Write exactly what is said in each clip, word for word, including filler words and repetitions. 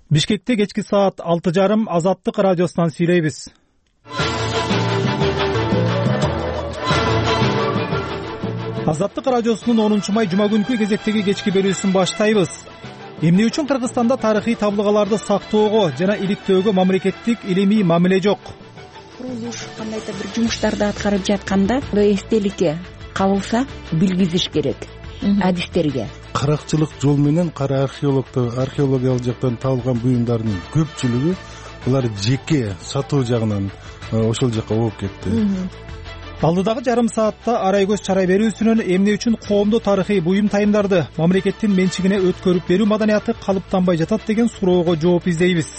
Бишкекте кечки саат алты жарым Азаттык радиосунан сүйлөйбүз. Азаттык радиосунун онунчу май жума күнкү кезектеги кечки берүүсүн баштайбыз. Эмне үчүн Кыргызстанда тарыхый таблыгаларды сактоого жана иликтөөгө мамлекеттик илимий мамиле жок? Курулуш кандайдыр бир жумуштарды аткарып жатканда эстеликке кабылса билгизиш керек адистерге. Каракчылык жол менен кара археологдор археологиялык жактан табылган буюмдардын көпчүлүгү булар жеке сатуу жагынан ошол жакка болуп кетти. Алдыдагы жарым саатта арай көз чарай берүүсүнөн эмне үчүн коомдо тарыхый буюм тайымдарды мамлекеттин менчигине өткөрүп берүү маданияты калыптанбай жатат деген суроого жооп издейбиз.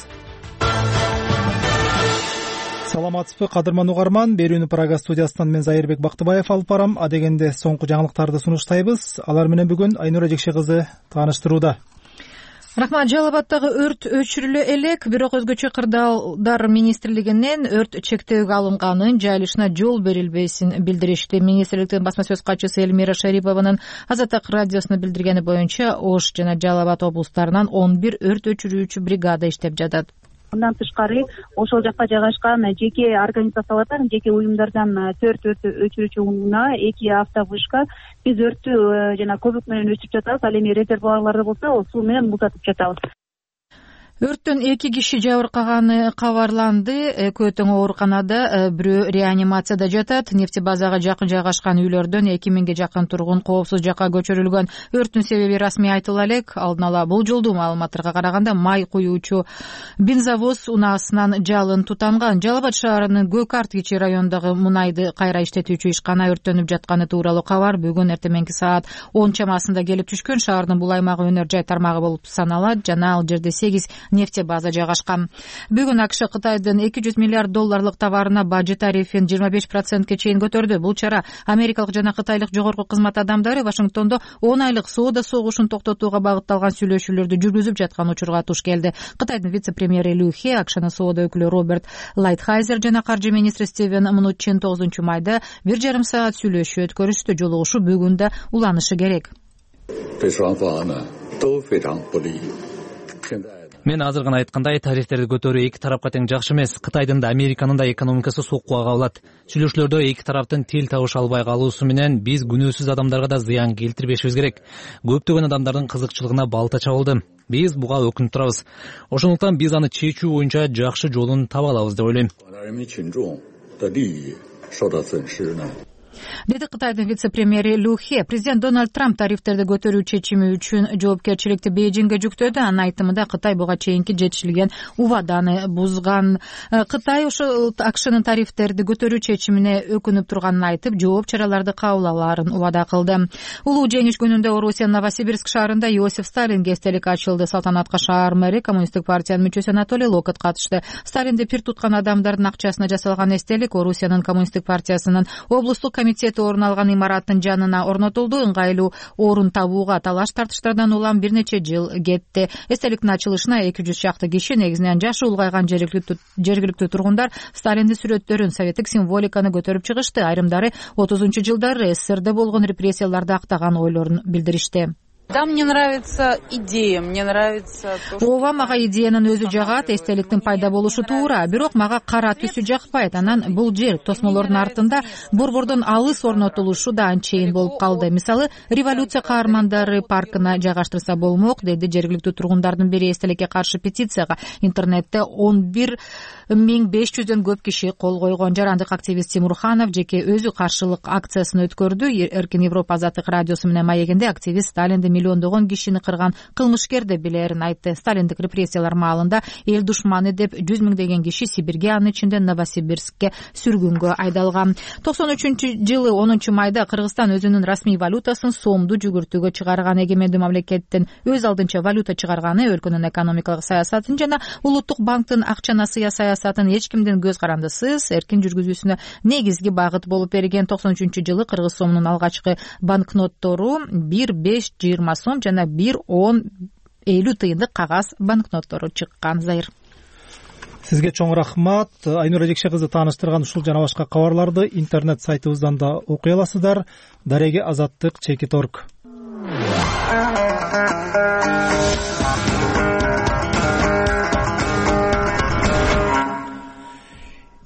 Саламатсызбы кадырман угарман, берүүнү Прага студиясынан мен Зайырбек Бактыбаев алып барам. Адегенде соңку жаңылыктарды сунуштайбыз. Алар менен бүгүн Айнура Жекше кызы тааныштырууда. Рахмат. Жалал Абаддагы өрт өчүрүлө элек, бирок өзгөчө кырдаалдар министрлигинен өрт чектөөгө алынганын, жайылышына жол берилбесин билдиришти. Министрликтин басма сөз катчысы Эльмира Шарипованын Азаттык радиосуна билдиргени боюнча, Ош жана Жалал Абад облустарынан он бир өрт өчүрүүчү бригада иштеп жатат. Мындан тышкары ошол жакка жайгашкан жеке организациялардан, жеке уюмдардан төрт өрт өчүрүүчү унаа, эки автовышка биз өрттү жана көбүк менен өчүрүп жатабыз. Ал эми резервуарларды болсо суу менен муздатып жатабыз. Өрттөн эки киши жабыркаганы кабарланды. Экөө тең ооруканада, бирөө реанимацияда жатат. Нефтебазага жакын жайгашкан үйлөрдөн эки миңге жакын тургун коопсуз жакка көчүрүлгөн. Өрттүн себеби расмий айтыла элек. Алдын ала болжолдуу маалыматтарга караганда май куюучу бензовоз унаасынан жалын тутанган. Жалал Абад шаарынын Көк Арт кичи районундагы мунайды кайра иштетүүчү ишкана өрттөнүп жатканы тууралуу кабар бүгүн эртеменки саат он чамасында келип түшкөн. Шаардын бул аймагы өнөр жай тармагы болуп саналат жана ал жерде сегиз нефтебаза жайгашкан. Бүгүн АКШ Кытайдын эки жүз миллиард долларлык товарына бажы тарифин жыйырма беш процентке чейин көтөрдү. Бул чара америкалык жана кытайлык жогорку кызмат адамдары Вашингтондо он айлык соода согушун токтотууга багытталган сүйлөшүүлөрдү жүргүзүп жаткан учурга туш келди. Кытайдын вице-премьери Лю Хе, АКШнын соода өкүлү Роберт Лайтхайзер жана каржы министри Стивен Мнучин тогузунчу майда бир жарым саат сүйлөшүү өткөрүштү. Жолугушуу бүгүн да уланышы керек. Мен азыр гана айткандай, тарифтерди көтөрүү эки тарапка тең жакшы эмес. Кытайдын да Американын да экономикасы соккуга кабылат. Сүйлөшүүлөрдө эки тараптын тил табыша албай калуусу менен биз күнөөсүз адамдарга да зыян келтирбешибиз керек. Көптөгөн адамдардын кызыкчылыгына балта чабылды. Биз буга өкүнүп турабыз. Ошондуктан биз аны чечүү боюнча жакшы жолун таба алабыз деп ойлойм. Деди Кытайдын вице-премьери Лю Хе. Президент Дональд Трамп тарифтерди көтөрүү чечими үчүн жоопкерчиликти Бейжиңге жүктөдү. Анын айтымында Кытай буга чейинки жетишилген убаданы бузган. Кытай ошол АКШнын тарифтерди көтөрүү чечимине өкүнүп турганын айтып, жооп чараларды кабыл алаарын убада кылды. Улуу жеңиш күнүндө Орусиянын Новосибирск шаарында Иосиф Сталинге эстелик ачылды. Салтанатка шаар мэри, коммунисттик партиянын мүчөсү Анатолий Локот катышты. Сталинди пир туткан адамдардын акчасына жасалган эстелик Орусиянын коммунисттик партиясынын облустук комитети орун алган имараттын жанына орнотулду. Ыңгайлуу орун табууга талаш тартыштардан улам бир нече жыл кетти. Эстеликтин ачылышына эки жүз чакты киши, негизинен жашы улгайган жергиликтүү тургундар Сталиндин сүрөттөрүн, советтик символиканы көтөрүп чыгышты. Айрымдары отузунчу жылдары СССРде болгон репрессияларды актаган ойлорун билдиришти. Да, мне нравится идея, мне нравится то, что... Ооба, мага идеянын өзү жагат, эстеликтин пайда болушу туура, бирок мага кара түсү жакпайт. Анан бул жер тосмолордун артында борбордон алыс орнотулушу да анчейин болуп калды. Мисалы, революция каармандары паркына жайгаштырса болмок, деди жергиликтүү тургундардын бири эстеликке каршы петицияга. Интернетте он бир миң беш жүздөн көп киши кол койгон. Жарандык активист Тимур Ханов жеке өзү каршылык акциясын өткөрдү. Эркин Европа Азаттык радиосу менен маегинде активист Сталинди миллиондогон кишини кырган кылмышкер деп билерин айтты. Сталиндик репрессиялар маалында эл душманы деп жүз миңдеген киши Сибирге, анын ичинде Новосибирскке сүргүнгө айдалган. токсон үчүнчү жылы онунчу майда Кыргызстан өзүнүн расмий валютасын сомду жүгүртүүгө чыгарган. Эгемендүү мамлекеттин өз алдынча валюта чыгарганы өлкөнүн экономикалык саясатын жана улуттук банктын акча насыя саясатын эч кимдин көз карандысыз эркин жүргүзүүсүнө негизги багыт болуп берген. токсон үчүнчү жылы кыргыз сомунун алгачкы банкноттору бир беш жыйырма сом жана бир он элүү тыйындык кагаз банкноттору чыккан. Зайыр. Сизге чоң рахмат. Айнура Жекше кызы тааныштырган ушул жана башка кабарларды интернет сайтыбыздан да окуй аласыздар. Дареги азаттык чекит точка орг.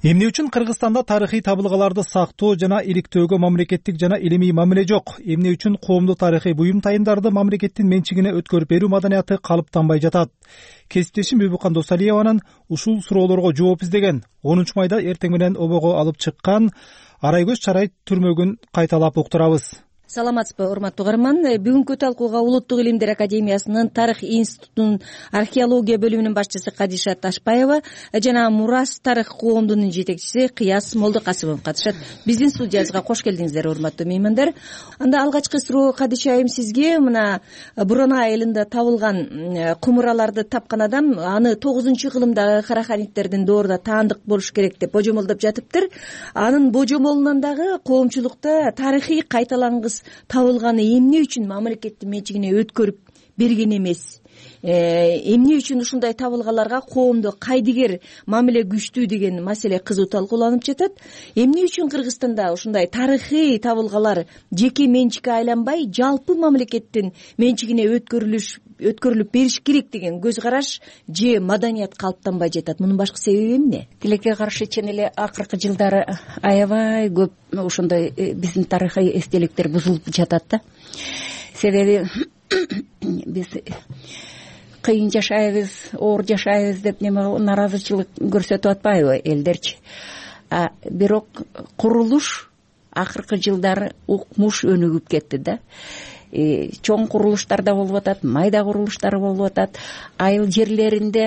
Эмне үчүн Кыргызстанда тарыхый табылгаларды сактоо жана иликтөөгө мамлекеттик жана илимий мамиле жок? Эмне үчүн коомдук тарыхый буюм тайындарды мамлекеттин менчигине өткөрүп берүү маданияты калыптанбай жатат? Кесиптешим Бүбүкан Досалиеванын ушул суроолорго жооп издеген. онунчу майда эртең менен обого алып чыккан Арайкөз Чарай түрмөгүн кайталап уктурабыз. Саламатсызбы, урматтуу угарман. Бүгүнкү талкууга Улуттук илимдер академиясынын Тарых институтунун археология бөлүмүнүн башчысы Кадиша Ташпаева жана Мурас тарых коомдунун жетекчиси Кыяс Молдокасымов катышат. Биздин студиябызга кош келдиңиздер, урматтуу меймандар. Анда алгачкы суроо Кадиша айым сизге. Мына Бурана айылында табылган кумураларды тапкан адам аны тогузунчу кылымдагы Караханиттердин доорунда таандык болуш керек деп божомолдоп жатыптыр. Анын божомолунан дагы коомчулукта тарыхый кайталангыс табылганы эмне үчүн мамлекеттин менчигине өткөрүп берген эмес, эмне үчүн ушундай табылгаларга коомдо кайдыгер мамиле күчтүү деген маселе кызуу талкууланып жатат. Эмне үчүн Кыргызстанда ушундай тарыхый табылгалар жеке менчикке айланбай жалпы мамлекеттин менчигине өткөрүлүш өткөрүлүп бериш керек деген көз караш же маданият калыптанбай жатат? Мунун башкы себеби эмне? Тилекке каршы чын эле акыркы жылдары аябай көп ошондой биздин тарыхый эстеликтер бузулуп жатат да. Себеби биз кыйын жашайбыз, оор жашайбыз деп неме наразычылык көрсөтүп атпайбы элдерчи? А бирок курулуш акыркы жылдары укмуш өнүгүп кетти да. Чоң курулуштар да болуп атат, майда курулуштар болуп атат. Айыл жерлеринде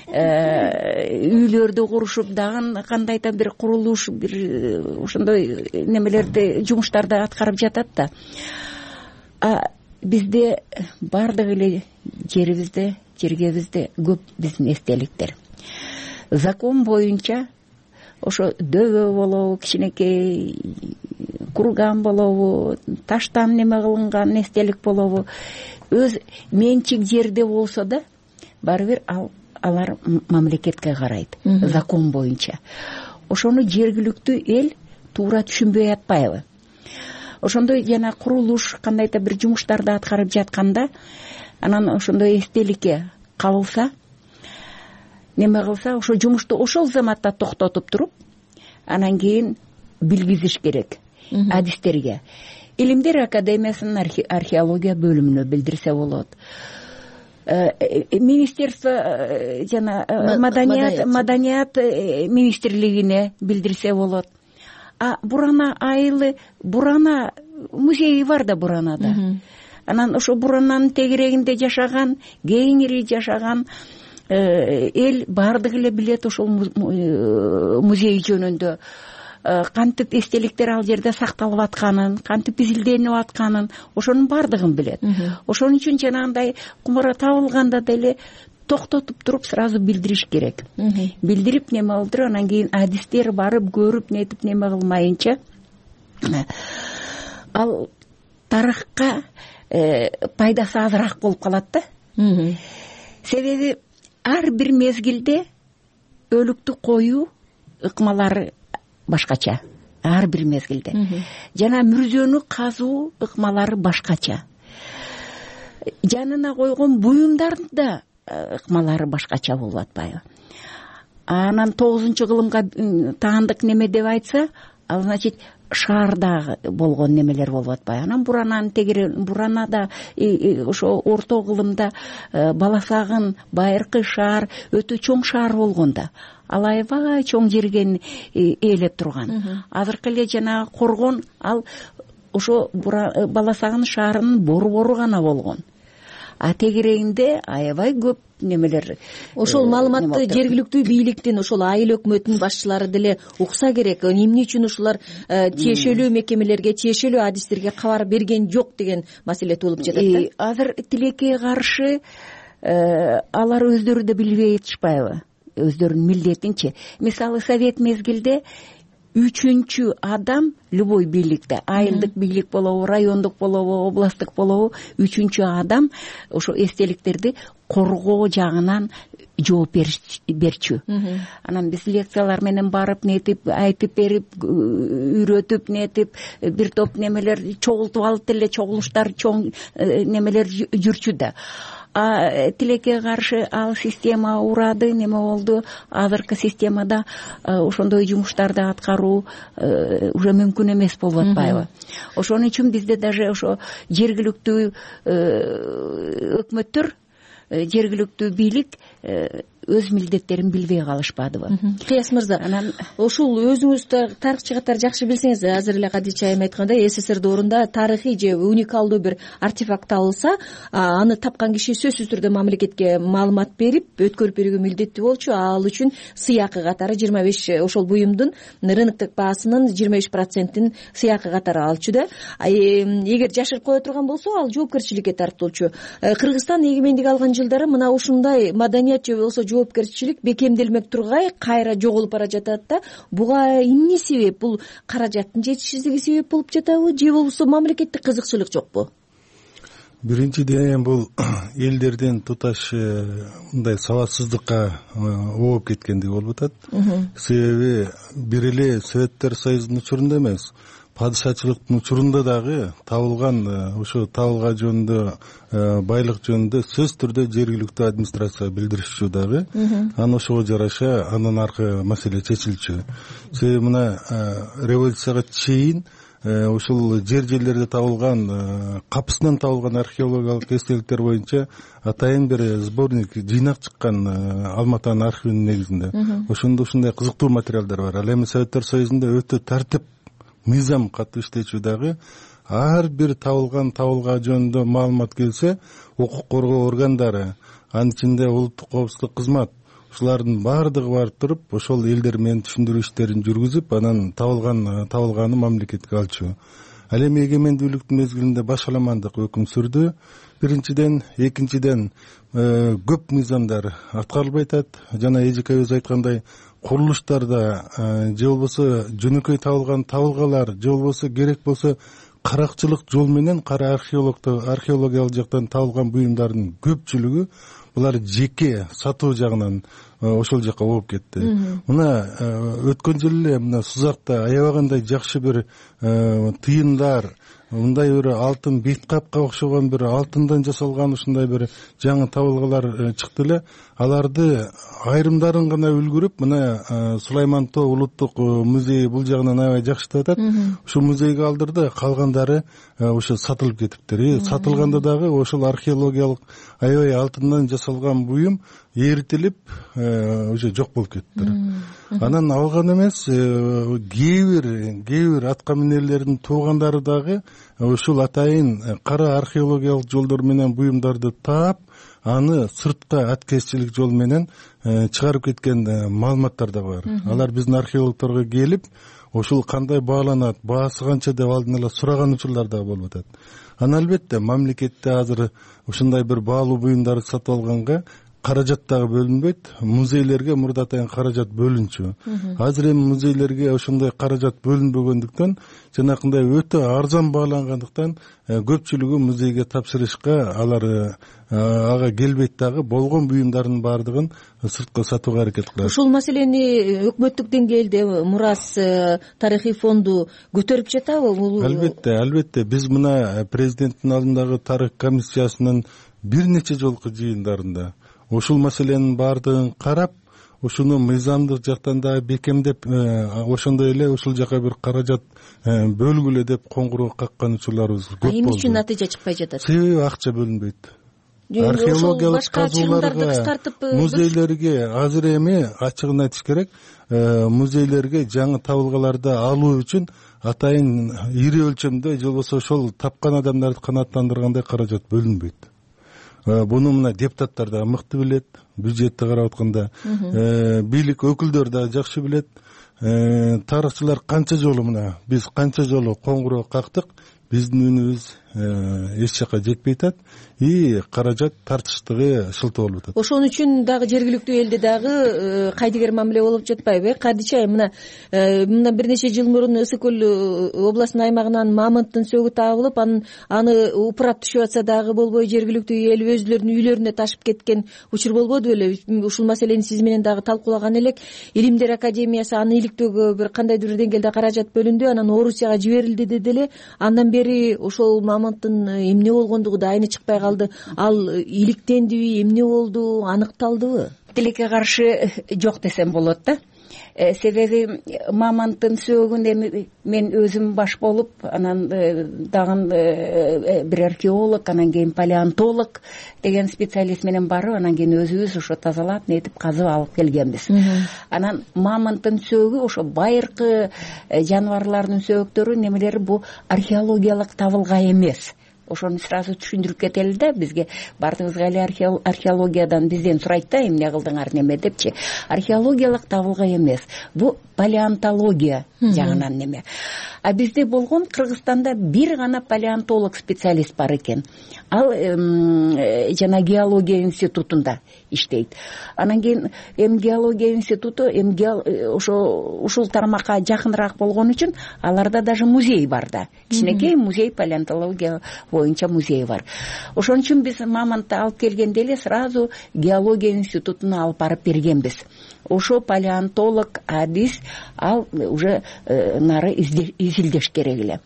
үйлөрдү курушуп дагы кандайда бир курулуш, бир ошондой немелерди, жумуштарды аткарып жатат да. А бизде бардык эле жерибизде, жергебизде көп биздин эстеликтер. Закон боюнча ошо дөбө болобу, кичинекей курган болобу, таштан неме кылынган эстелик болобу, өз менчик жерде болсо да баары бир ал алар мамлекетке карайт, закон боюнча. Ошону жергиликтүү эл туура түшүнбөй атпайбы? Ошондой жана курулуш кандайда бир жумуштарды аткарып жатканда, анан ошондой эстеликке кабылса, неме кылса, ошо жумушту ошол заматта токтотуп туруп, анан кийин билгизиш керек адистерге. Илимдер академиясынын археология бөлүмүнө билдирсе болот. Министерство жана маданият маданият министрлигине билдирсе болот. А Бурана айылы, Бурана музейи бар да Буранада. Анан ошо Бурананын тегерегинде жашаган, кеңири жашаган эл бардык эле билет ошол музей жөнүндө. Кантип эстеликтер ал жерде сакталып атканын, кантип изилденип атканын, ошонун бардыгын билет. Ошон үчүн жанагындай кумара табылганда деле токтотуп туруп сразу билдириш керек. Билдирип неме кылдырып, анан кийин адистер барып көрүп нетип неме кылмайынча ал тарыхка пайдасы азыраак болуп калат да. Себеби ар бир мезгилде өлүктү коюу ыкмалары башкача, ар бир мезгилде. Жана мүрзөнү казуу ыкмалары башкача. Жанына койгон буюмдардын да ыкмалары башкача болуп атпайбы? Анан тогузунчу кылымга таандык неме деп айтса, ал значит шаардагы болгон немелер болуп атпайбы? Анан Бурананын тегере Буранада ошо орто кылымда Баласагын, Байыркы шаар өтө чоң шаар болгонда, ал аябай чоң жерге ээлеп турган. Азыркы эле жанагы Коргон ал ошо Баласагын шаарынын борбору гана болгон. А тегерегинде аябай көп немелер. Ошол маалыматты жергиликтүү бийликтин, ошол айыл өкмөтүнүн башчылары деле укса керек. Эмне үчүн ушулар тиешелүү мекемелерге, тиешелүү адистерге кабар берген жок деген маселе туулуп жатат да. Азыр тилекке каршы алар өздөрү да билбей атышпайбы? Өздөрүнүн милдетинчи. Мисалы совет мезгилде үчүнчү адам любой бийликте, айылдык бийлик болобу, райондук болобу, областтык болобу, үчүнчү адам ошо эстеликтерди коргоо жагынан жооп берчү. Анан биз лекциялар менен барып нетип, айтып берип, үйрөтүп нетип, бир топ немелер чогултуп алып деле чогулуштар, чоң немелер жүрчү да. тилекке каршы ал система урады, неме болду. Азыркы системада ошондой жумуштарды аткаруу уже мүмкүн эмес болуп атпайбы? Ошон үчүн бизде даже ошо жергиликтүү өкмөттөр, жергиликтүү бийлик өз милдеттерин билбей калышпадыбы? Кыяс мырза, анан ушул өзүңүз тарыхчы катары жакшы билсеңиз, азыр эле Кадича айым айткандай, СССР доорунда тарыхый же уникалдуу бир артефакт табылса, аны тапкан киши сөзсүз түрдө мамлекетке маалымат берип, өткөрүп берүүгө милдеттүү болчу. Ал үчүн сыйакы катары жыйырма беш ошол буюмдун рыноктук баасынын жыйырма беш процентин сыйакы катары алчу да. Эгер жашырып кое турган болсо, ал жоопкерчиликке тартылчу. Кыргызстан эгемендик алган жылдары мына ушундай маданият же болбосо жоопкерчилик бекемделмек тургай кайра жоголуп бара жатат да. Буга эмне себеп? Бул каражаттын жетишсиздиги себеп болуп жатабы же болбосо мамлекеттик кызыкчылык жокпу? Биринчиден бул элдердин туташ мындай сабатсыздыкка ооп кеткендиги болуп атат. Себеби бир эле Советтер Союзунун учурунда эмес, падышачылыктын учурунда дагы табылган ошо табылга жөнүндө, байлык жөнүндө сөзсүз түрдө жергиликтүү администрация билдиришчү дагы. Анан ошого жараша андан аркы маселе чечилчү. Себеби мына революцияга чейин ушул жер жерлерде табылган, капысынан табылган археологиялык эстеликтер боюнча атайын бир сборник, жыйнак чыккан Алматанын архивинин негизинде. Ошондо ушундай кызыктуу материалдар бар. Ал эми Советтер Союзунда өтө тартип, мыйзам катуу иштечү дагы. Ар бир табылган табылга жөнүндө маалымат келсе, укук коргоо органдары, анын ичинде улуттук коопсуздук кызмат, ушулардын баардыгы барып туруп, ошол элдер менен түшүндүрүү иштерин жүргүзүп, анан табылган табылганы мамлекетке алчу. Ал эми эгемендүүлүктүн мезгилинде башаламандык өкүм сүрдү. Биринчиден, экинчиден көп мыйзамдар аткарылбай атат. Жана эжекебиз айткандай, курулуштарда же болбосо жөнөкөй табылган табылгалар, же болбосо керек болсо каракчылык жол менен кара археологиялык жактан табылган буюмдардын көпчүлүгү булар жеке сатуу жагынан ошол жакка ооп кетти. Мына өткөн жылы эле мына Сузакта аябагандай жакшы бир тыйындар, мындай бир алтын бет капка окшогон бир алтындан жасалган ушундай бир жаңы табылгалар чыкты эле. Аларды айрымдарын гана үлгүрүп, мына Сулайман Тоо улуттук музейи бул жагынан аябай жакшытып атат. Ушул музейге алдырды, калгандары ошо сатылып кетиптир. Сатылганда дагы ошол археологиялык аябай алтындан жасалган буюм эритилип, уже жок болуп кетиптир. Анан алган эмес, кээ бир кээ бир атка минерлердин туугандары дагы ушул атайын кара археологиялык жолдор менен буюмдарды таап, аны сыртка аткезчилик жол менен чыгарып кеткен маалыматтар да бар. Алар биздин археологторго келип, ошол кандай бааланат, баасы канча деп алдын ала сураган учурлар да болуп атат. Анан албетте мамлекетте азыр ушундай бир баалуу буюмдарды сатып алганга каражат дагы бөлүнбөйт. Музейлерге мурда атайын каражат бөлүнчү. Азыр эми музейлерге ошондой каражат бөлүнбөгөндүктөн, жанакындай өтө арзан баалангандыктан көпчүлүгү музейге тапшырышка алар ага келбейт дагы, болгон буюмдардын баардыгын сыртка сатууга аракет кылат. Ушул маселени өкмөттүк деңгээлде Мурас тарыхый фонду көтөрүп жатабы? Албетте, албетте. Биз мына президенттин алдындагы тарых комиссиясынын бир нече жолку жыйындарында ушул маселенин баардыгын карап, ушуну мыйзамдык жактан да бекемдеп, ошондой эле ушул жака бир каражат бөлгүлө деп коңгуроо каккан учурларыбыз көп болду. Эмне үчүн натыйжа чыкпай жатат? Себеби акча бөлүнбөйт. Археологиялык казууларга, музейлерге азыр эми ачыгын айтыш керек, музейлерге жаңы табылгаларды алуу үчүн атайын ири өлчөмдө же болбосо ошол тапкан адамдарды канааттандыргандай каражат бөлүнбөйт. Буну мына депутаттар да мыкты билет, бюджетти карап атканда, бийлик өкүлдөр да жакшы билет. Тарыхчылар канча жолу мына биз канча жолу коңгуроо кактык, биздин үнүбүз эч жака жетпей атат, и каражат тартыштыгы шылтоо болуп атат. Ошон үчүн дагы жергиликтүү элде дагы кайдыгер мамиле болуп жатпайбы? Кадича айым, мына мындан бир нече жыл мурун Ысык көл областынын аймагынан мамонттун сөөгү табылып, аны упурап түшүп атса дагы болбой, жергиликтүү эл өзүлөрүнүн үйлөрүнө ташып кеткен учур болбоду беле? Ушул маселени сиз менен дагы талкуулаган элек. Илимдер академиясы аны иликтөөгө бир кандайдыр бир деңгээлде каражат бөлүндү, анан Орусияга жиберилди деди эле. Андан бери ошол мамонттун эмне болгондугу да айны чыкпай калды. Ал иликтендиби, эмне болду, аныкталдыбы? Тилекке каршы жок десем болот да. Себеби мамонттун сөөгүн эми мен өзүм баш болуп, анан дагы бир археолог, анан кийин палеонтолог деген специалист менен барып, анан кийин өзүбүз ошо тазалап нетип казып алып келгенбиз. Анан мамонттун сөөгү ошо байыркы жаныбарлардын сөөктөрү немелери бу археологиялык табылга эмес. Ошону сразу түшүндүрүп кетели да, бизге баардыгыбызга эле археологиядан бизден сурайт да, эмне кылдыңар неме депчи. Археологиялык табылга эмес, бу палеонтология жагынан неме. А бизде болгон Кыргызстанда бир гана палеонтолог специалист бар экен. Ал жана геология институтунда иштейт. Анан кийин эм геология институту эм ошо ушул тармакка жакыныраак болгон үчүн аларда даже музей бар да. Кичинекей музей, палеонтология боюнча музей бар. Ошон үчүн биз мамонтты алып келгенде эле сразу геология институтуна алып барып бергенбиз. Ошо палеонтолог, а биз ал уже нары изилдеш керек эле.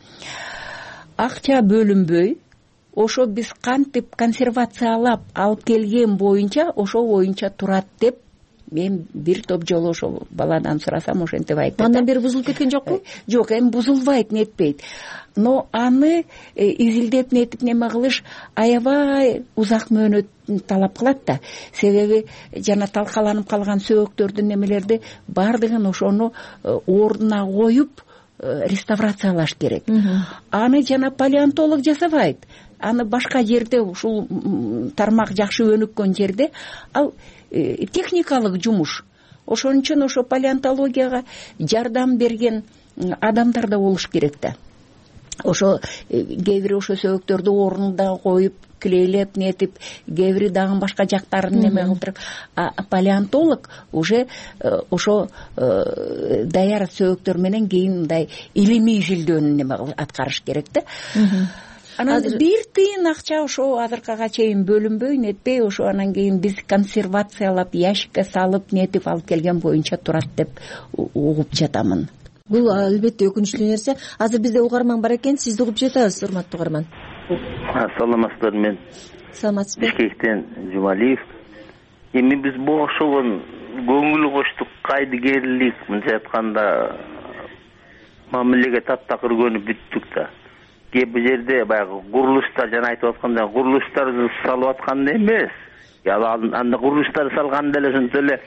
Акча бөлүнбөй, ошо биз кантип консервациялап алып келген боюнча, ошо боюнча турат деп мен бир топ жолу ошо баладан сурасам, ошентип айтты. Андан бери бузулуп кеткен жокпу? Жок, эми бузулбайт, нетпейт. Но аны изилдеп нетип неме кылыш аябай узак мөөнөт талап кылат да. Себеби жана талкаланып калган сөөктөрдүн немелерди баардыгын ошону ордуна коюп реставрациялаш керек. Аны жана палеонтолог жасабайт. Аны башка жерде, ушул тармак жакшы өнүккөн жерде ал техникалык жумуш. Ошон үчүн ошо палеонтологияга жардам берген адамдар да болуш керек да. Ошо кээ бири ошо сөөктөрдү ордуна коюп, клейлеп, нетип, кээ бири дагы башка жактарын неме кылдырып, а палеонтолог уже ошо даяр сөөктөр менен кийин мындай илимий изилдөөнү неме аткарыш керек да. Анан бир тыйын акча ошо азыркыга чейин бөлүнбөй, нетпей, ошо анан кийин биз консервациялап, ящикке салып, нетип алып келген боюнча турат деп угуп жатамын. Бул албетте өкүнүчтүү нерсе. Азыр бизде угарман бар экен, сизди угуп жатабыз, урматтуу угарман. Саламатсыздар, мен Саламатсызбы? Бишкектен Жумалиев. Эми биз бул ошогон көңүл коштук, кайдыгерлик, мынча айтканда мамилеге таптакыр көнүп бүттүк да. Кээ бир жерде баягы курулуштар, жана айтып аткандай, курулуштарды салып атканда эмес. Анда курулуштарды салганда эле ошентип эле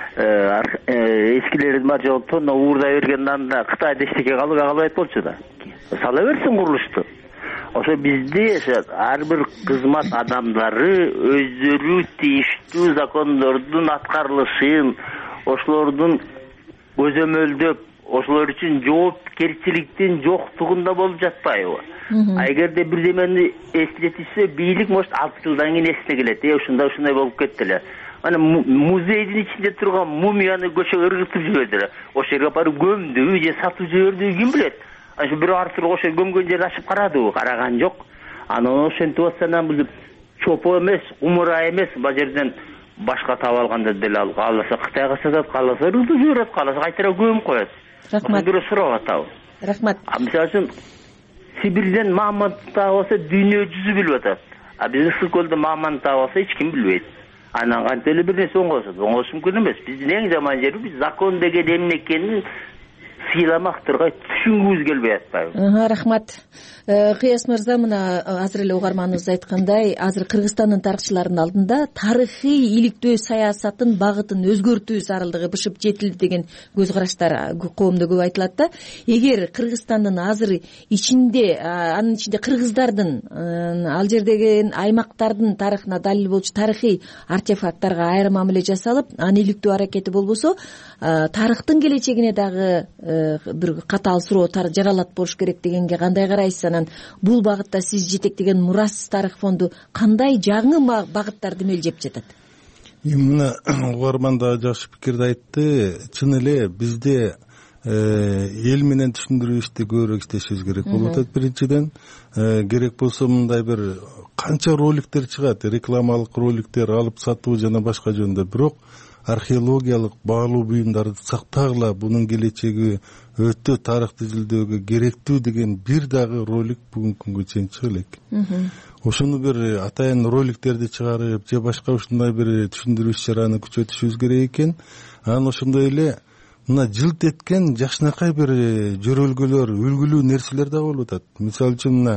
эскилердин бар жолу тонна уурдай берген анда Кытайда эчтеке калып калбайт болчу да. Сала берсин курулушту. Ошо бизде ар бир кызмат адамдары өздөрү тийиштүү закондордун аткарылышын, ошолордун көзөмөлдөп, ошолор үчүн жоопкерчиликтин жоктугунда болуп жатпайбы? А эгерде бирдемени эстетишсе, бийлик может алты жылдан кийин эсине келет. Э, ушундай ушундай болуп кетти эле. Ана музейдин ичинде турган мумияны көчөгө ыргытып жиберди. Ошол жерге барып көмдүбү же сатып жибердиби ким билет? Ошо бирөө артыр ошо көмгөн жерди ачып карадыбы? Караган жок. Анан ошентип атсанан бул чопо эмес, умура эмес, бул жерден башка таап алганда деле ал кааласа Кытайга сатат, кааласа ыргытып жиберет, кааласа кайтара көмүп коет. Рахмат. Бирөө сурап атабы? Рахмат. Мисалы үчүн Сибирден мамонт таап алса дүйнө жүзү билип атат. А биздин Ысык көлдө мамонт таап алса эч ким билбейт. Анан кантип эле бир нерсе оңгосо, оңгош мүмкүн эмес. Биздин эң жаман жери биз закон деген эмне экенин сыйламак тургай түшүнгүбүз келбей атпайбы? Рахмат. Кыяс мырза, мына азыр эле угарманыбыз айткандай, азыр Кыргызстандын тарыхчыларынын алдында тарыхый иликтөө саясатын багытын өзгөртүү зарылдыгы бышып жетилди деген көз караштар коомдо көп айтылат да. Эгер Кыргызстандын азыр ичинде, анын ичинде кыргыздардын ал жердеги аймактардын тарыхына далил болчу тарыхый артефакттарга айрым мамиле жасалып, аны иликтөө аракети болбосо, тарыхтын келечегине дагы бир катаал суроо жаралат болуш керек дегенге кандай карайсыз? Анан бул багытта сиз жетектеген Мурас тарых фонду кандай жаңы багыттарды мелжеп жатат? Мына угарман да жакшы пикирди айтты. Чын эле бизде эл менен түшүндүрүү ишти көбүрөөк иштешибиз керек болуп атат. Биринчиден керек болсо мындай бир канча роликтер чыгат, рекламалык роликтер алып сатуу жана башка жөнүндө. Бирок археологиялык баалуу буюмдарды сактагыла, бунун келечеги өтө тарыхты изилдөөгө керектүү деген бир дагы ролик бүгүнкү күнгө чейин чыга элек. Ошону бир атайын роликтерди чыгарып же башка ушундай бир түшүндүрүү иш чараны күчөтүшүбүз керек экен. Анан ошондой эле мына жылт эткен жакшынакай бир жөрөлгөлөр, үлгүлүү нерселер да болуп атат. Мисалы үчүн мына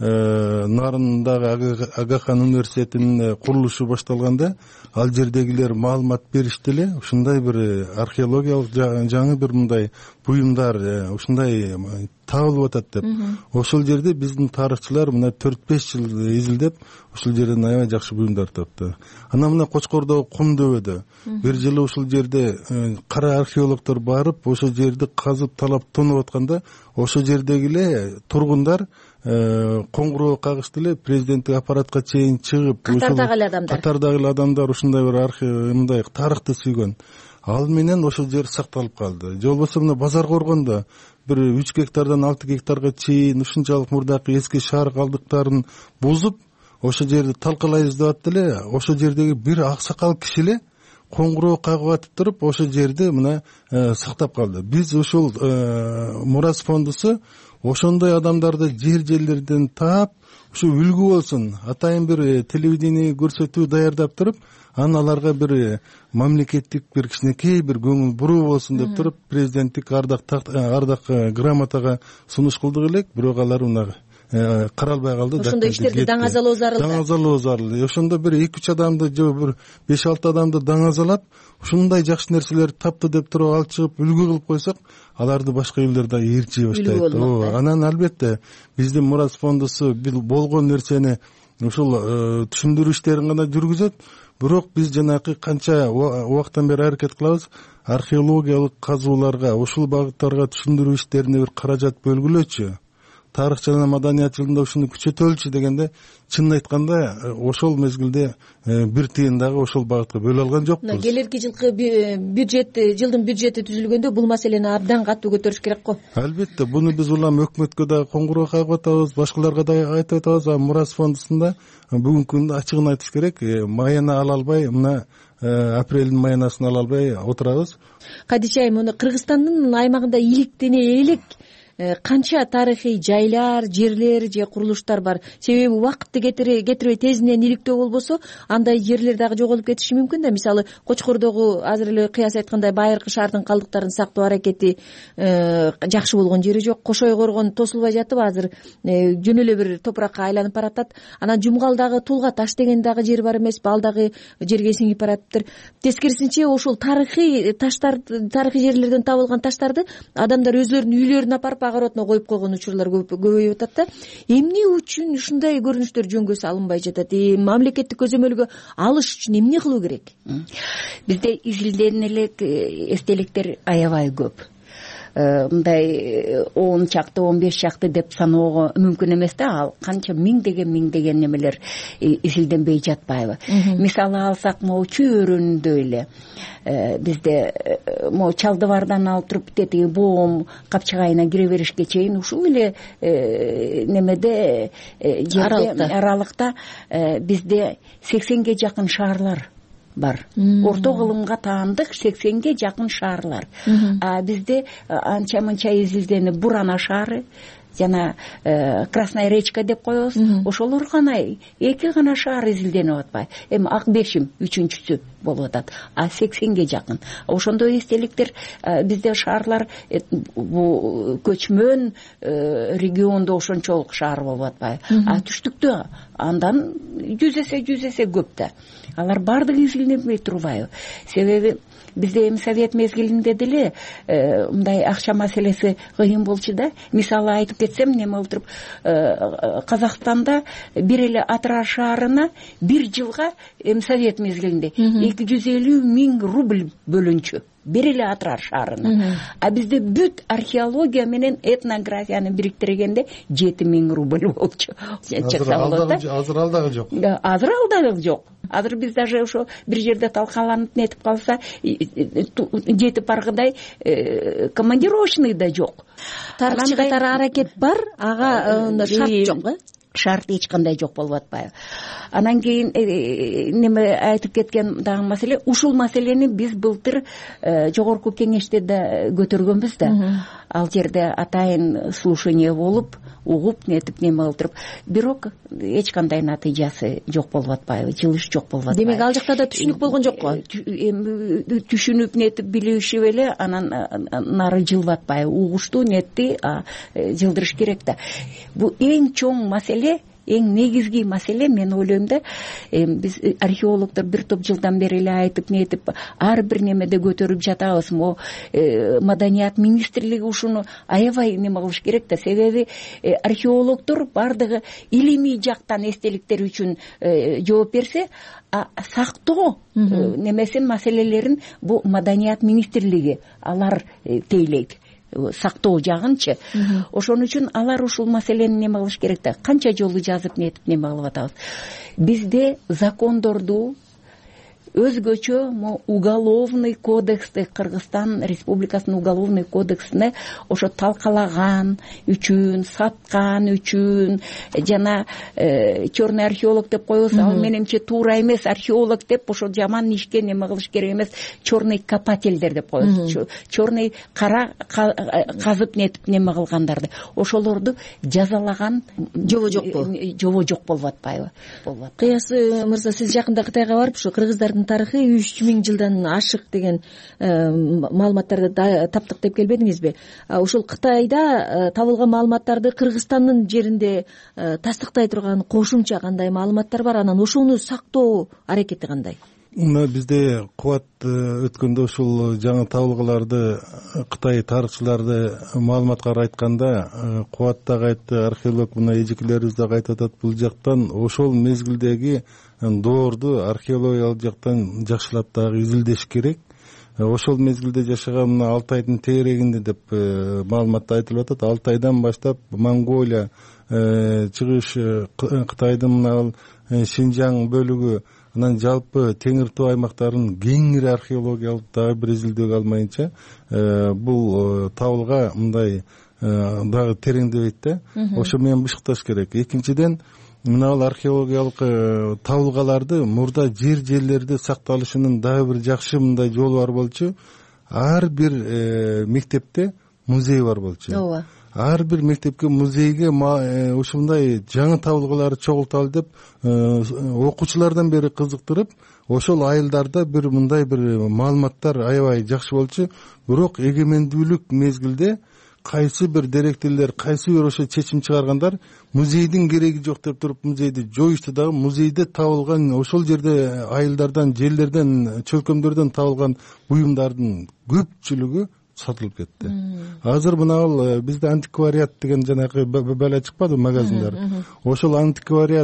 Нарындагы Агахан университетинин курулушу башталганда ал жердегилер маалымат беришти эле, ушундай бир археологиялык жаңы бир мындай буюмдар ушундай табылып атат деп. Ошол жерде биздин тарыхчылар мына төрт беш жыл изилдеп ушул жерден аябай жакшы буюмдар таптı. Анан мына Кочкордогу Кум дөбөдө бир жылы ушул жерде кара археологдор барып, ошол жерди казып талап тонуп атканда, ошол жердеги эле тургундар коңгуроо кагышты эле, президенттик аппаратка чейин чыгып, катардагы эле адамдар катардагы эле адамдар ушундай бир архив мындай тарыхты сүйгөн. Ал менен ошол жер сакталып калды. Же болбосо мына Базар Коргондо бир үч гектардан алты гектарга чейин ушунчалык мурдакы эски шаар калдыктарын бузуп, ошол жерди талкалайбыз деп атты эле. Ошол жердеги бир аксакал киши эле коңгуроо кагып атып туруп, ошол жерди мына сактап калды. Биз ушул мурас фондусу ошондой адамдарды жер жерлерден таап, ушу үлгү болсун, атайын бир телевидение көрсөтүү даярдап туруп, анан аларга бир мамлекеттик бир кичинекей бир көңүл буруу болсун деп туруп, президенттик ардак ардак грамотага сунуш кылдык элек, бирок алар мына каралбай калды. Ошондой иштерди даңазалоо зарыл. Даңазалоо зарыл. Ошондо бир эки үч адамды же бир беш алты адамды даңазалап, ушундай жакшы нерселерди тапты деп туруп алып чыгып үлгү кылып койсок, аларды башка элдер да ээрчие баштайт. Анан албетте биздин мурас фондусу болгон нерсени ушул түшүндүрүү иштерин гана жүргүзөт. Бирок биз жанакы канча убакыттан бери аракет кылабыз, археологиялык казууларга, ушул багыттарга түшүндүрүү иштерине бир каражат бөлгүлөчү, тарых жана маданият жылында ушуну күчөтөлчү дегенде, чынын айтканда ошол мезгилде бир тыйын дагы ошол багытка бөлө алган жокпуз. Келерки жылкы бюджет, жылдын бюджети түзүлгөндө бул маселени абдан катуу көтөрүш керек го. Албетте, буну биз улам өкмөткө дагы коңгуроо кагып атабыз, башкаларга дагы айтып атабыз. Мурас фондусунда бүгүнкү күндө ачыгын айтыш керек, майына ала албай, мына апрелдин майынасын ала албай отурабыз. Кадича айым, муну Кыргызстандын аймагында иликтене элек канча тарыхый жайлар, жерлер же курулуштар бар. Себеби убакытты кетирбей тезинен иликтөө болбосо, андай жерлер дагы жоголуп кетиши мүмкүн да. Мисалы, Кочкордогу азыр эле кыяс айткандай байыркы шаардын калдыктарын сактоо аракети жакшы болгон жери жок. Кошой коргон тосулбай жатып, азыр жөн эле бир топуракка айланып баратат. Анан Жумгалдагы Тулга таш деген дагы жер бар эмеспи? Ал дагы жерге сиңип баратыптыр. Тескерисинче, ошол тарыхый таштар, тарыхый жерлерден табылган таштарды адамдар өзлөрүнүн үйлөрүнө апарып агаротуна коюп койгон учурлар көбөйүп атат да. Эмне үчүн ушундай көрүнүштөр жөнгө салынбай жатат? Мамлекеттик көзөмөлгө алыш үчүн эмне кылуу керек? Бизде изилден элек эстеликтер аябай көп. Мындай он чакты, он беш чакты деп саноого мүмкүн эмес да. Ал канча миңдеген миңдеген немелер изилденбей жатпайбы? Мисалы алсак, могу Чүй өрөөнүндө эле бизде могу Чалдыбардан алып туруп тетиги Боом капчыгайына кире беришке чейин ушул эле немеде жерде аралыкта бизде сексенге жакын шаарлар бар. Орто кылымга таандык сексенге жакын шаарлар. А бизде анча мынча изилденип Бурана шаары жана Красная речка деп коебуз. Ошолор гана эки гана шаар изилденип атпайбы? Эми Ак Бешим үчүнчүсү болуп атат. А сексенге жакын. Ошондой эстеликтер бизде шаарлар бу көчмөн региондо ошончолук шаар болуп атпайбы? А түштүктө андан жүз эсе жүз эсе көп да. Алар бардыгы изилденбей турбайбы? Себеби бизде эми совет мезгилинде деле мындай акча маселеси кыйын болчу да. Мисалы айтып кетсем, неме болуп Казакстанда бир эле Атыраш шаарына бир жылга эми совет мезгилинде эки жүз элүү миң рубль бөлүнчү. Бир эле Атыраш шаарына. А бизде бүт археология менен этнографияны бириктиргенде жети миң рубль болчу. Азыр ал дагы жок. Азыр ал дагы жок. Азыр биз даже ошо бир жерде талкаланып нетип калса, жетип баргыдай командировочный да жок. Тарыхчы катары аракет бар, ага шарт жок. шарт эч кандай жок болуп атпайбы. Анан кийин неме айтып кеткен дагы маселе, ушул маселени биз былтыр жогорку кеңеште да көтөргөнбүз да. Ал жерде атайын слушание болуп, угуп, нетип неме кылдырып, бирок эч кандай натыйжасы жок болуп атпайбы, жылыш жок болуп атпайбы. Демек ал жакта да түшүнүк болгон жокко? Түшүнүп нетип билишип эле анан нары жылып атпайбы. Угушту, нетти, жылдырыш керек да. Бул эң чоң маселе, эң негизги маселе, мен ойлойм да, биз археологдор бир топ жылдан бери эле айтып нетип, ар бир немеде көтөрүп жатабыз. Могу маданият министрлиги ушуну аябай неме кылыш керек да, себеби археологдор бардыгы илимий жактан эстеликтер үчүн жооп берсе, а сактоо немесин маселелерин бу маданият министрлиги алар тейлейт. Сактоо жагынчы. Ошон үчүн алар ушул маселени неме кылыш керек да. Канча жолу жазып нетип неме кылып атабыз. Бизде закондорду өзгөчө мо уголовный кодексти, Кыргызстан Республикасынын уголовный кодексине ошо талкалаган үчүн, саткан үчүн, жана черный археолог деп коебуз. Ал менимче туура эмес, археолог деп ошо жаман ишке неме кылыш керек эмес, черный копательдер деп коебуз. Черный кара казып нетип неме кылгандарды. Ошолорду жазалаган жобо жокпу? Жобо жок болуп атпайбы? Кыясы мырза, сиз жакында Кытайга барып, ушу кыргыздардын тарыхы үч миң жылдан ашык деген маалыматтарды таптык деп келбедиңизби? Ушул Кытайда табылган маалыматтарды Кыргызстандын жеринде тастыктай турган кошумча кандай маалыматтар бар? Анан ошону сактоо аракети кандай? Мына бизде кубат өткөндө ушул жаңы табылгаларды Кытай тарыхчыларды маалыматка айтканда, Кубат дагы айтты, археолог мына эжекелерибиз дагы айтып атат, бул жактан ошол мезгилдеги доорду археологиялык жактан жакшылап дагы изилдеш керек. Ошол мезгилде жашаган мына Алтайдын тегерегинде деп маалыматта айтылып атат. Алтайдан баштап Монголия, чыгыш Кытайдын мына Шинжаң бөлүгү, анан жалпы Теңир Тоо аймактарын кеңири археологиялык дагы бир изилдөөгө алмайынча бул табылга мындай дагы тереңдебейт да. Ошо менен бышыкташ керек. Экинчиден, мына археологиялык табылгаларды мурда жер жерлерде сакталышынын дагы бир жакшы мындай жолу бар болчу. Ар бир мектепте музей бар болчу. Ооба. Ар бир мектепке, музейге ушундай жаңы табылгаларды чогулталы деп окуучулардан бери кызыктырып, ошол айылдарда бир мындай бир маалыматтар аябай жакшы болчу. Бирок эгемендүүлүк мезгилде кайсы бир деректелер, кайсы бир ошо чечим чыгаргандар музейдин кереги жок деп туруп музейди жоюшту дагы. Музейде табылган ошол жерде айылдардан, жерлерден, чөлкөмдөрдөн табылган буюмдардын көпчүлүгү сатылып кетти. Азыр мына бизде антиквариат деген жанагы бала чыкпады магазиндар. Ошол антиквариат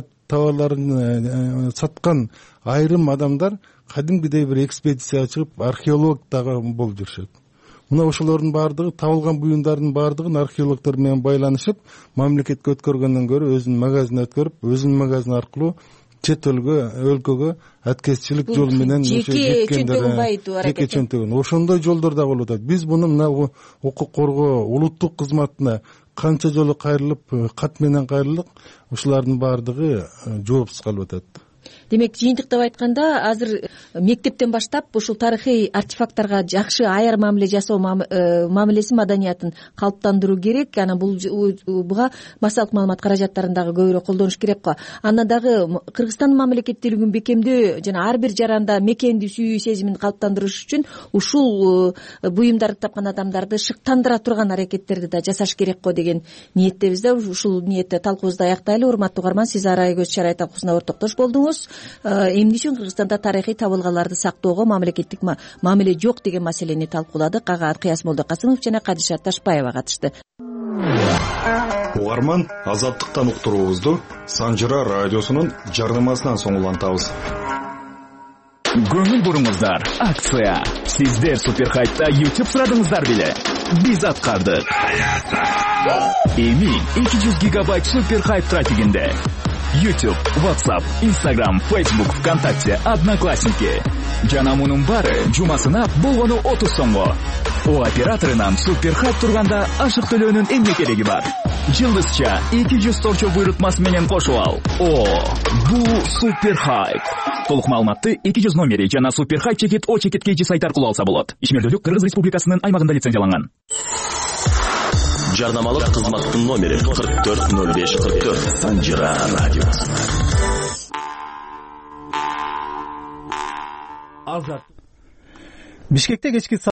товарларын саткан айрым адамдар кадимкидей бир экспедицияга чыгып археолог дагы болуп жүрүшөт. Мына ошолордун баардыгы, табылган буюмдардын баардыгын археологдор менен байланышып, мамлекетке өткөргөндөн көрө өзүнүн магазинине өткөрүп, өзүнүн магазини аркылуу чет өлкөгө өлкөгө аткезчилик жол менен жеке чөнтөгүн байытуу аракети. Жеке чөнтөгүн. Ошондой жолдор да болуп атат. Биз муну мына укук коргоо улуттук кызматына канча жолу кайрылып, кат менен кайрылдык, ушулардын баардыгы жоопсуз калып атат. Демек, жыйынтыктап айтканда, азыр мектептен баштап ушул тарыхый артефакттарга жакшы аяр мамиле жасоо мамилеси, маданиятын калыптандыруу керек. Анан бул буга массалык маалымат каражаттарын дагы көбүрөөк колдонуш керек го. Андан дагы Кыргызстандын мамлекеттүүлүгүн бекемдөө жана ар бир жаранда мекенди сүйүү сезимин калыптандырыш үчүн ушул буюмдарды тапкан адамдарды шыктандыра турган аракеттерди да жасаш керек го деген ниеттебиз да. Ушул ниетте талкуубузду аяктайлы. Урматтуу угарман, сиз Арай көз чарай талкуусуна ортоктош болдуңуз. Эмне үчүн Кыргызстанда тарыхый табылгаларды сактоого мамлекеттик мамиле жок деген маселени талкууладык. Ага Кыяс Молдокасымов жана Кадиша Ташпаева катышты. Угарман, Азаттыктан уктуруубузду Санжыра радиосунун жарнамасынан соң улантабыз. Көңүл буруңуздар, акция. Сиздер Суперхайтта YouTube сурадыңыздар беле? Биз аткардык. Эми эки жүз гигабайт Суперхайт трафигинде. YouTube, WhatsApp, Instagram, Facebook, ВКонтакте, Одноклассники. Жана мунун баары жумасына болгону отуз сомго. О операторунан Суперхайт турганда ашык төлөөнүн эмне кереги бар? жылдызча эки жүз торчо буйрутмасы менен кошуп ал. О, бул супер хайп. Толук маалыматты эки жүз номери жана супер хайп чекит о чекит kg сайт аркылуу алса болот. Ишмердүүлүк Кыргыз Республикасынын аймагында лицензияланган. Жарнамалык кызматтын номери кырк төрт ноль беш кырк төрт. Санжира радиосу. Бишкекте кечки